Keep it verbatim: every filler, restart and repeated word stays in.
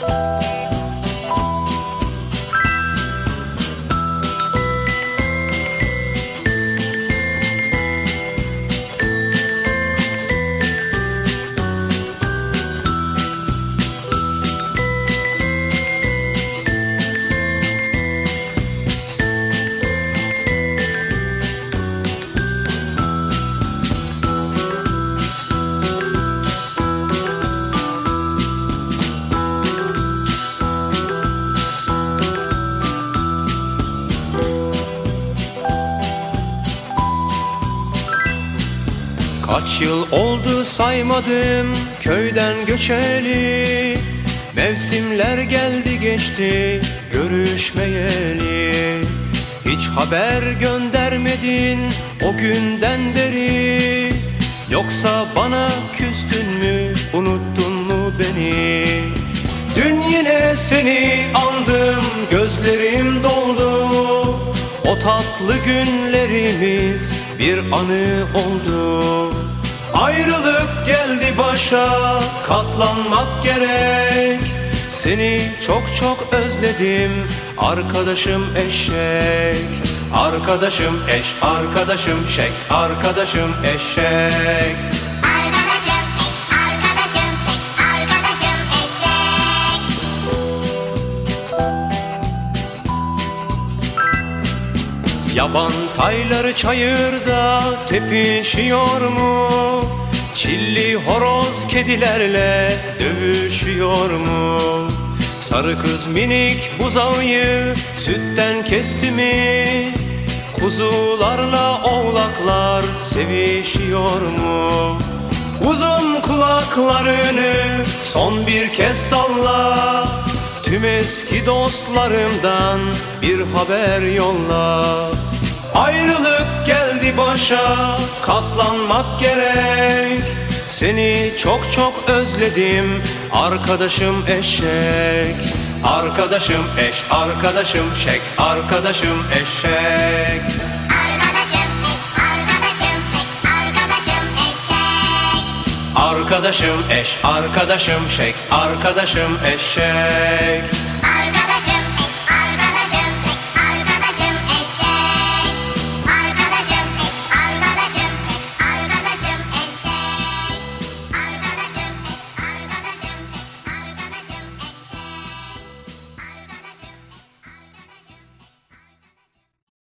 Kaç yıl oldu saymadım köyden göçeli, mevsimler geldi geçti görüşmeyeli. Hiç haber göndermedin o günden beri, yoksa bana küstün mü, unuttun mu beni? Dün yine seni andım, gözlerim doldu. O tatlı günlerimiz bir anı oldu. Ayrılık geldi başa, katlanmak gerek. Seni çok çok özledim arkadaşım eşek. Arkadaşım eş, arkadaşım şek, arkadaşım eşek. Arkadaşım eş, arkadaşım şek, arkadaşım eşek. Yaban tayları çayırda tepişiyor mu? Çilli horoz kedilerle dövüşüyor mu? Sarı kız minik buzağıyı sütten kesti mi? Kuzularla oğlaklar sevişiyor mu? Uzun kulaklarını son bir kez salla. Tüm eski dostlarımdan bir haber yolla. Ayrılık geldi başa, katlanmak gerek. Seni çok çok özledim arkadaşım eşek. Arkadaşım eş, arkadaşım şek, arkadaşım eşek. Arkadaşım eş, arkadaşım şek, arkadaşım eşek. Arkadaşım eş, arkadaşım şek, arkadaşım eşek.